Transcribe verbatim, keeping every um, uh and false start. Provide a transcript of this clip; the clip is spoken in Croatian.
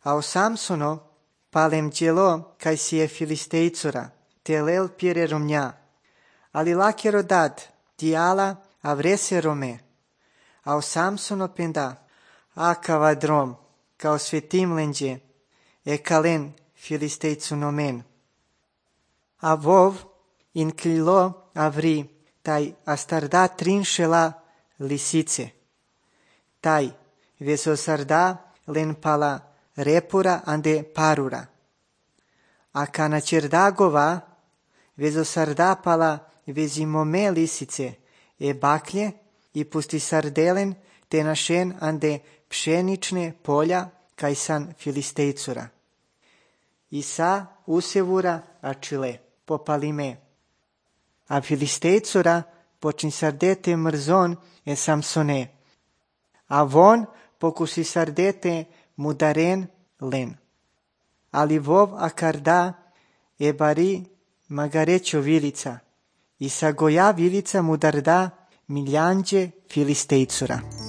Ao Samsono palem telo kaj si je Filistejcura, telel pire romnja. Ali lakero dad, diala avrese rome. Ao Samsono penda, akava drom, kao svetim lenđe, e kalen Filistejcu nomen. A vov in klilo avri, taj astarda trinšela lisice. Taj vesosarda len pala repura ande parura. A kana čerdagova vesosarda pala vezimome lisice, e baklje i pusti sardelen te našen ande pšenične polja kaj san Filistejcura. I sa usevura ačile, popalime. A Filistejcura počin sardete mrzon e Samsone. A von pokusi sardete mudaren len. Ali vov akarda e bari magarećo vilica. I sa goja vilica mudarda miljanđe Filistejcura.